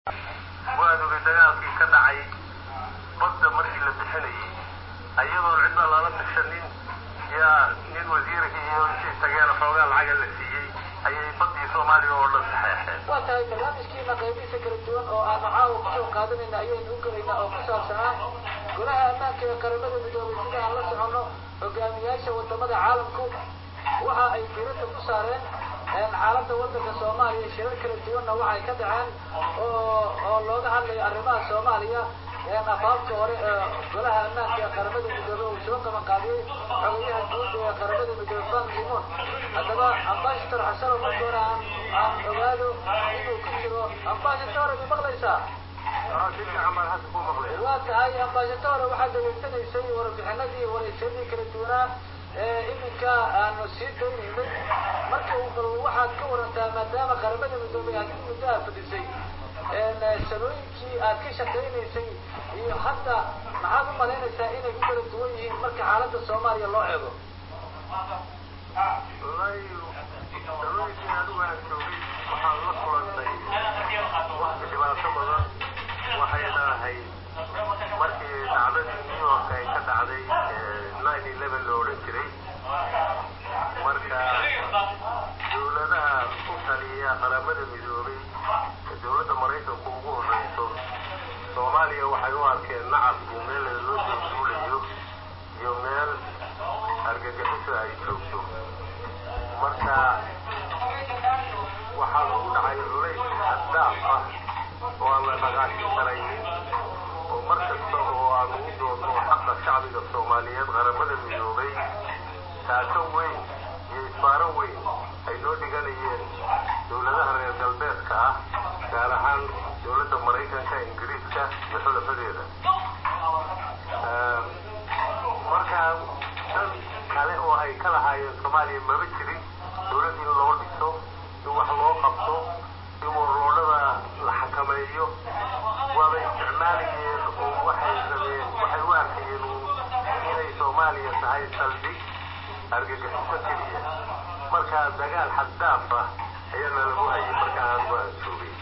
وأنا بدأت كدعي بدأ مركي لبحني أيضا عندنا لا تشنين يا نين وزيرك يمشي تجار فوق العجل السيء أي بدي سومالي ولا صحيح. وتاي برنامج كيما قيبي سكرتون أو أنا عاو كسو قادم إن أيه نوكرنا أو كسر سنة كلها أماكن كرمة بدون سيدا الله سبحانه وقامياش والتمد عالمكم وها أي كرة مسارين إن عالم دولة الصومالية شركة كرتون وها كدعان أو لوجه على الرماة الصومالية إن أفضل كلها أماكن كرمة بدون وسوق من قبيل عويها جود كرمة بدون فان هذا أمباشتر حسن ومدورة عن أولاده إنه كثيرو أمباشتر بمغلسة. الوقت هاي أمباشتر واحد يبتدي يسوي وربحنادي وريسيدي كرتونا إنك نسيت من مركب واحد كورة ما دام كرمة بدون يعني مدافع الشيء. السنوينكي أكيد شكلين شيء حتى معهم ملين السائلين يقدروا توجه مركب حالة الصومالية الله يعذر. والله سنوينكي هذا شوفي وحاول نقول وقت جبال سمرة وحيدا هي مركب تعبان نيويورك هي كتعدي 9/11 لورنتري مركب دولتها فوتالية قرابة المدوري دولة مريضة قوة رئيسه صوماليا وحيوها كنعب يوميل اللوجه الدوليو يوميل أرجعتها يشوفوا مركا وحاولوا على الرئيس الدافع والله نقاشي سريين ومركز صوه عنود وحق الشعب الصوماليات غربة المدوري تاسوين يسباروين أي نودي قاليين دولة هرية قلبيتك كارهان دولة أمريكا كإنجليزكا يحول فديدا مركا kale oo ay kala hayeen Soomaaliya ma jirin dawladii loo dhiso in wax loo qabto in warroodada la xakameeyo waa isticmaalayeen oo waxay u arkayeen inay Soomaaliya tahay salbi argagaxisada kaliya marka dagaal xadaaf ah ayaa lagu hayay marka aan waa joogay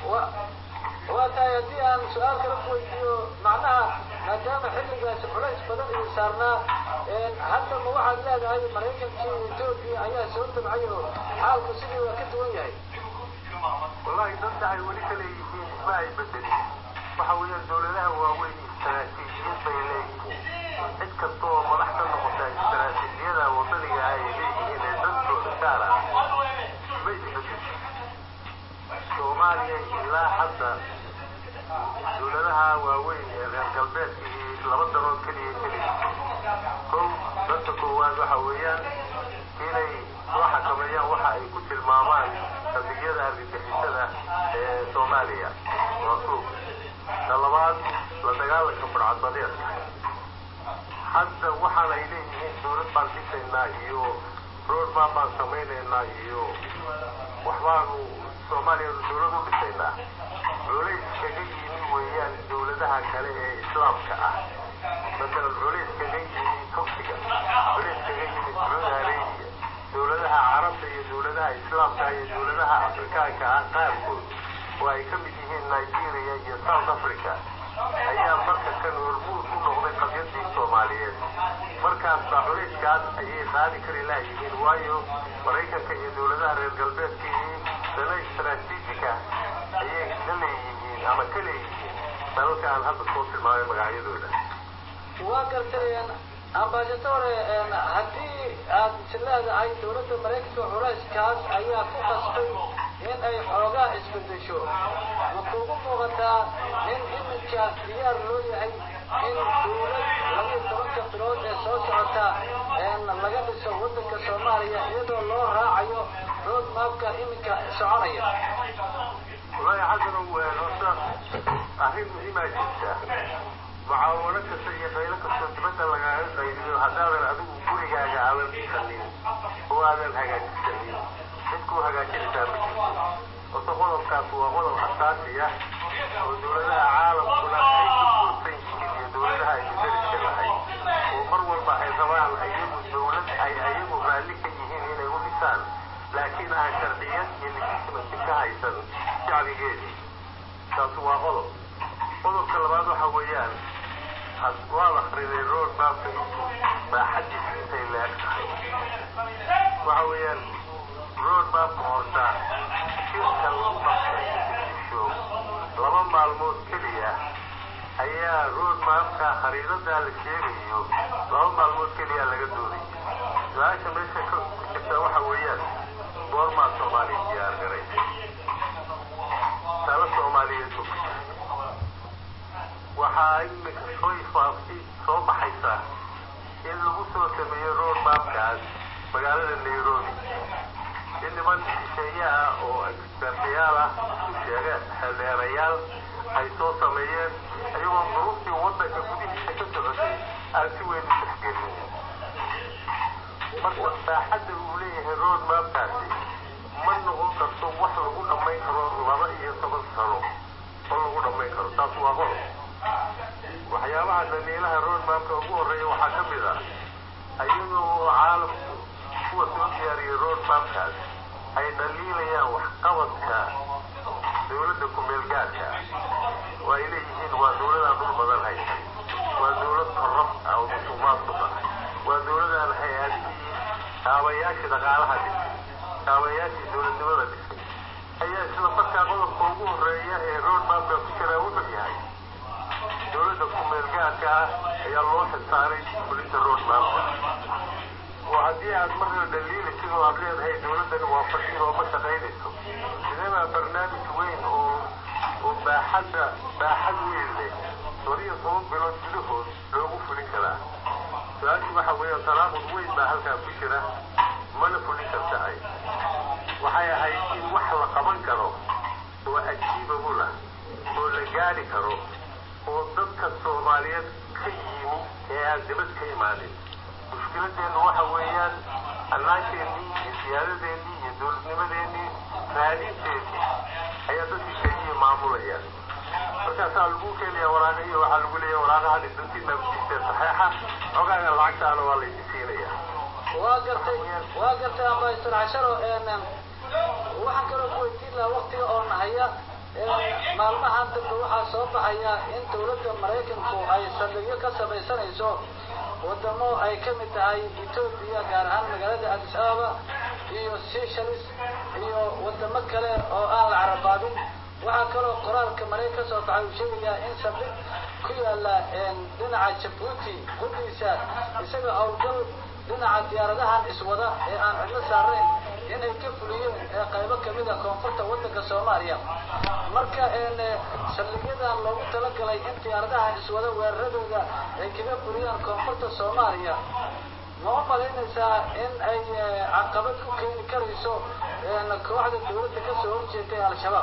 وتايدي أن سؤال كرفويديو معناها مدام حلقة سحوليس بدن يسارنا حتى موحد لا هاي مريكا في توبي أيها سؤال معيو حال كسيدي وكنت وياي والله ضد هاي وليك لي ما يبدلي وحاولي الدولة لها ووين استراتيجيين بيليكي عدك الطوة ملحظة النقطة استراتيجية وطنية هاي ليه هنا ضد رسالة ما يبدلي Soomaaliya ilaa hadda dawladaha waaweyn ee reer galbeedkii laba darood kaliya dadka koowaad waxa weeyaan inay soo xakameeyaan waxa ay ku tilmaamaan qadiyada argagixisada ee Soomaaliya waa labaad la dagaalanka burcadbadeedka hadda waxaan ay leeyihiin dawlad baan dhisaynaa iyo road map baan samaynaynaa iyo waxbaanu Soomaaliya dawladu dhisayna culays kaga yimi weeyaan dawladaha kale ee islaamka ah مثلا culays kaga yimi Turkiga culays kaga yimi Saudi Arabia dawladaha Carabta iyo dawladaha islaamka iyo dawladaha Afrikaanka ah qaarkood oo ay ka mid yihiin Nigeria iyo South Africa ayaa marka kan hormuud u noqday qadiyadii Soomaaliyeed markaas culayskaas ayay qaadi kari lahaayeen waayo Mareykanka iyo dawladaha reer galbeedka dana istaraatiijiga ayay leeyihiin ama kale dalkan hadda soo tilmaamay magacyadooda waa gartayeen ambassador hadii aad leedahay dawladda Mareykanka culayskaas ayaa ku qasbay in ay xoogaa isbedesho ma kugu muuqataa in iminka diyaar loo yahay in dawlad 12 bilood ee soo socota laga dhiso waddanka Soomaaliya iyadoo loo raacayo road mapka iminka soconaya والله عذروا ونصر أهل مهمة جدا معاونة كسرية فإلك السنتمة لغاية غيره هذا الأدو كل حاجة على الخليل هو هذا الحاجة السليم إنكو حاجة كتابة وتقول الكاف وقول الحساسية ودولها عالم كلها يكون تنشيل دولها يدرس كلها ومروا البحر طبعا أيام الدولة أيام مالك يهين هنا يقول لكن شرعيا اللي كنت مسكها يسن شعبي جيدي taas waa qodobka labaad waxa weeyaan waa la akhriday road mapka baaxadiisa intay leeg tahay waxa weeyaan road mapka horta shirka lagu qabtay isho 2 maalmood keliya ayaa road mapka khariidada la sheegayo 2 maalmood keliya laga dooday su'aasha meesha ku jirta waxa weeyaan goorma Soomaaliya diyaar garay tala Soomaaliyeed waxaa imika soo baxaysa in lagu soo sameeyo road mapkaas magaalada Nairobi in niman shisheeyaha oo expertiyaal ah sheegay xeelerayaal ay soo sameeyeen ayagoo duruuftii waddanka gudihiisa ka socotay aan si weyn u tixgelin marka baaxadda uu leeyahay road mapkaasi ma noqon karto wax lagu dhammayn karo 12 sano oo lagu dhammayn karo taas waa qodob waxyaabaha daliilaha road mapka ugu horeeya waxaa ka mid ah ayagoo caalamku kuwa soo diyaariyay road mapkaas ay dhaliilayaan waxqabadka dowladda ku-meel gaarka waa ay leeyihiin waa dowladaan dhul badan haysan waa dowlad korrab ah oo musuqmaasuq ah waa dowladaan hay-adihii kaabayaashii dhaqaalaha dhisay kaabayaashii dowladnimada dhisay ayaa isla markaa qodobka ugu horeeya ee road mapka ku jiraa wuxuu yahay dowladda ku-meel gaarka ah ayaa loo xilsaaray fulinta road mapka oo haddii aad marna dhaliilaysid oo aad leedahay dowladdan waa fashil oo ma shaqaynayso sidee baa barnaamij weyn oo baaxad weyn leh 12 bilood gudahood loogu fulin karaa su-aashu waxa weeyaan tanaaqud weyn baa halkaa ku jira mana fulin kartahay waxay ahayd in wax la qaban karo oo ajiibabul ah oo la gaari karo oo dadka Soomaaliyeed ka yimi ee aan dibad ka imaanin mushkiladeenu waxa weeyaan annaanteennii iyo siyaadadeennii iyo dowladnimadeennii raadinteennii ayaa dadkii keliya maamulayaan markaasaa lagu keenayaa waraaqa iyo waxaa lagu leeyahay waraaqaha dhintantiina kusiisee saxeexa xogaaga lacagtaana waa laydi siinayaa waa gartay ambasador casharo waxaan kaloo ku weydiin lahaa waqtiga oo nahaya maalmahan dambe waxaa soo baxaya in dowladda Mareykanku ay saldhigyo ka samaysanayso wadamo ay ka mid tahay Ethiopia gaar ahaan magaalada Addis Ababa iyo Seychelles iyo wadamo kale oo aan la carabaabin waxaa kaloo qoraalka Mareykanka soo baxay uu sheegayaa in saldhig ku yaala dhinaca Djibouti quddiisa isaga howlgal dhinaca diyaaradahan iswada ee aan cidna saarayn in ay ka fuliyeen qaybo kamid ah koonfurta waddanka Soomaaliya marka saldhigyadan loogu talagalay in diyaaradahan iswada weeraradooda ay kaga fuliyaan koonfurta Soomaaliya ma u malaynaysaa in ay caqabad ku keeni karayso kooxda dowladda ka soo horjeetay al-shabaab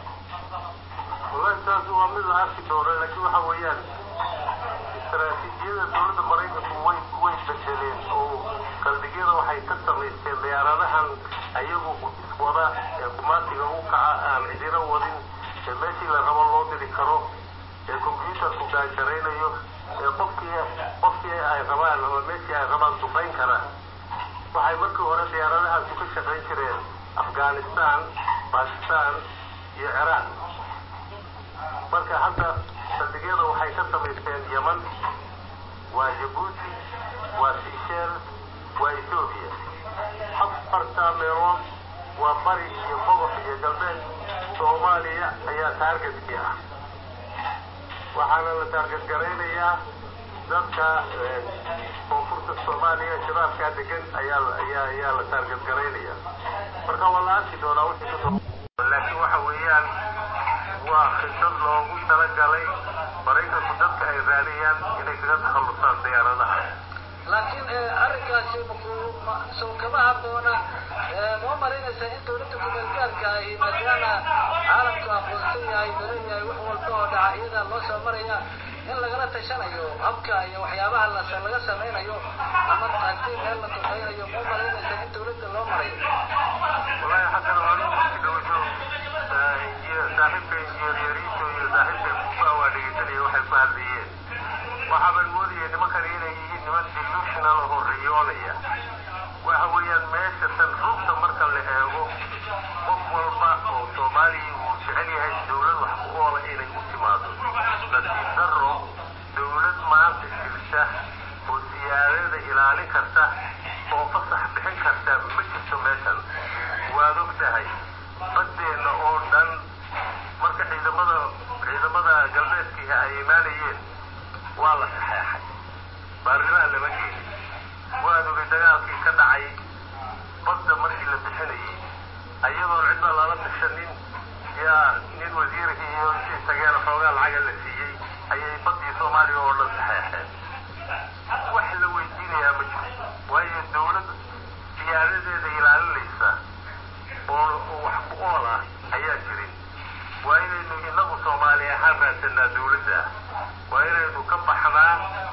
wallahi taas waa mid la arki doono laakiin waxa weeyaan istaraatiijiyada dowladda Mareykanku way bedeleen oo saldhigyada waxay ka samaysteen diyaaradahan ayagu iswada ee kumaatiga u kaca aan cidina wadin ee meeshii la rabo loo diri karo ee computerku gaasharaynayo ee qofkii ay rabaan ama meeshii ay rabaan duqayn karaan waxay markii hore diyaaradahaasi ka shaqayn jireen Afghanistan, Pakistan iyo Iraq marka hadda saldhigyada waxay ka samaysteen Yemen waa Djibouti waa Seychelles waa Ethiopia afarta meelood waa bari iyo qodob iyo galbeed Soomaaliya ayaa taargetkii ah waxaana la taarget garaynayaa dadka koonfurta Soomaaliya shabaabka degan ayaa la taarget garaynaya marka waa la arki doonaa wixii ka soo laakiin waxa weeyaan waa khibrad loogu talagalay Mareykanku dadka ay raadiyaan inay kaga takhalusaan diyaaradaha laakiin arrinkaasi soo kama habboona ma malaynaysaa in dowladda ku-meel gaarka ay maadaama caalamku aqoonsan yahay leeyahay wax walba oo dhaca iyada loo soo maraya in lagala tashanayo habka iyo waxyaabaha laga samaynayo ama haddii meel la duqeynayo ma malaynaysaa in dowladda loo marayo wallahi xasan waa lagu dhaweyso saaxiibka injineeriyiinta iyo saaxiibka kuwa waa dhegeysanaya waxay ku hadlayeen waxaaban moodaya nimankani inay yihiin niman delusional oo riyoonaya waxa weeyaan meesha tan runta marka la eego qof walba oo Soomaaliya uu jecel yahay dowlad wax ku oola ay imaanayeen waa la saxeexay baarlamaan lama keenin waad ogay dagaalkii ka dhacay badda markii la bixinayay ayadoon cidna lala tashanin yaa nin wasiirkii iyo intii tageena xoogaa lacaga la siiyey ayay baddii soomaaliya oo dhan saxeexeen wax la weydiinayaa ma jiro waayo dawlad siyaadadeeda ilaalinaysa oo wax ku ool ah ayaa jirin waa inaynu inagu soomaali ahaan raadsanaa dawladda waa inaynu ka baxnaa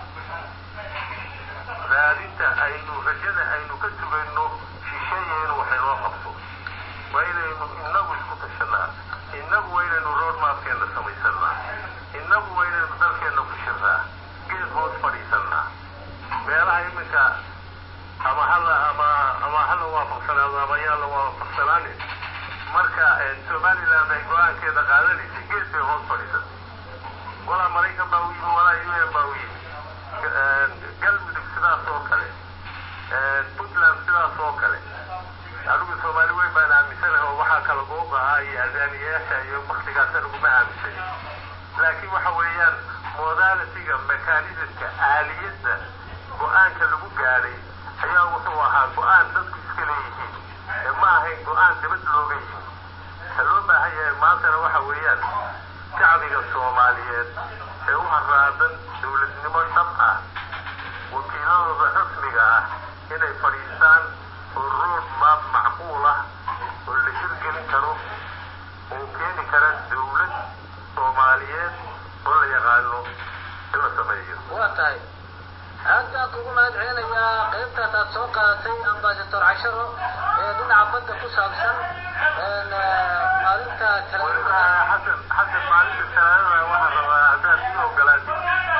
raadinta rajada aynu ka sugayno shisheeye inuu wax inoo qabto waa inaynu inagu isku tashanaa inagu waa inaynu road mapkeena samaysanaa inagu waa inaynu dalkeena ku shirnaa geed hoos fadhiisannaa meelaha iminka ama hala waafaqsanaado ama yaa la waafaqsanaanin marka somaliland ay go-aankeeda qaadanaysay geed bay hoos fadhiisatay walaa maraykan baa u yimi walaa un baa u yimi galmudug sidaas oo kale puntland sidaas oo kale anigu soomaali weyn baan aaminsanahay oo waxaa kala goobahaa iyo azaaniyaasha iyo waktigaas aniguma aaminsani laakiin waxa weeyaan modalitiga mechanismka aaliyadda go-aanka lagu gaadhay ayaa wuxuu ahaa go-aan dadku iska leeyihiin ma ahayn go-aan dibad looga yimi ta loo baahan yahay maantana waxa weeyaan shacbiga soomaaliyeed ee u haraadan dawladnimo dhab ah wakiiladooda rasmiga ah inay fadhiistaan oo road map macquul ah oo la hirgelin karo oo keeni kara dawlad soomaaliyeed oo la yaqaano in la sameeyo waa tahay aad baan kugu mahad celinayaa qaybtaas aad soo qaadatay ambasador casharo ee dhinaca badda ku saabsan maalinta xasan maalinta talaadada waxaan rabaa haddaad ii ogolaatid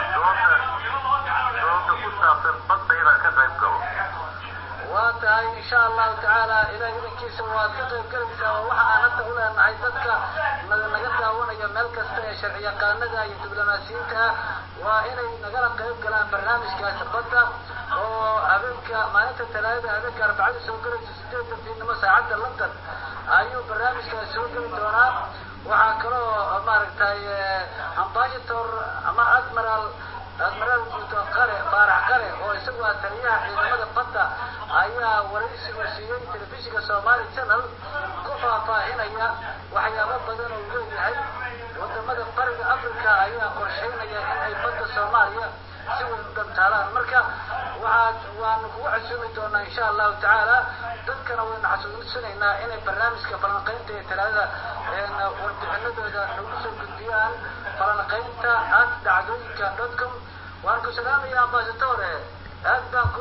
dooda ku saabsan badda inaan ka qayb galo waa tahay insha allahu tacaala ilaah idankiisa waad ka qayb galaysaa oo waxa aan hadda u leenahay dadka naga daawanaya meel kasta ee sharci yaqaanada iyo diblomaasiyiinta ah waa inay nagala qayb galaan barnaamijkaas badda oo habeenka maalinta talaadada habeenka arbacada soo galayso 8 fiidnimo saacadda London ayuu barnaamijkaas soo geli doonaa waxaa kaloo maaragtay ambassador ama admiral qare faarax qare oo isagu ah taliyaha ciidamada badda ayaa waraysigu siiyey telefishinka Somali Channel ku faahfaahinaya waxyaabo badan oo uu leeyahay wadamada bariga Afrika ayaa qorsheynaya in ay badda Soomaaliya si weyn u dantaalaan marka waanu kugu casuumi doonaa insha allahu tacaala dadkana waynu xasuusinaynaa inay barnaamijka falanqaynta ee talaadada warbixinadooda nagu soo gudbiyaan falanqaynta @dhacdooyinka.com waan ku salaamayaa ambasadore aad baan